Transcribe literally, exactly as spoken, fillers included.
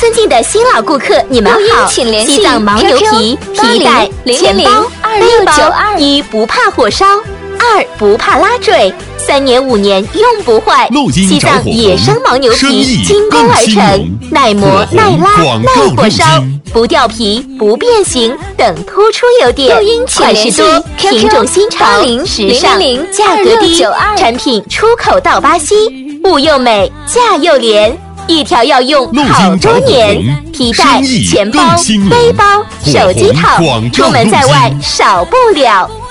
尊敬的新老顾客，你们好！ 请联系西藏牦牛皮、皮带、钱包、背包，一不怕火烧，二不怕拉坠，三年五年永不坏。西藏野生牦牛皮精工而成，耐磨、耐拉、耐火烧，不掉皮、不变形等突出优点。款式多，品种新潮，时尚，价格低，产品出口到巴西，物又美，价又廉。一条要用好多年，皮带、钱包、背包、手机套，出门在外少不了。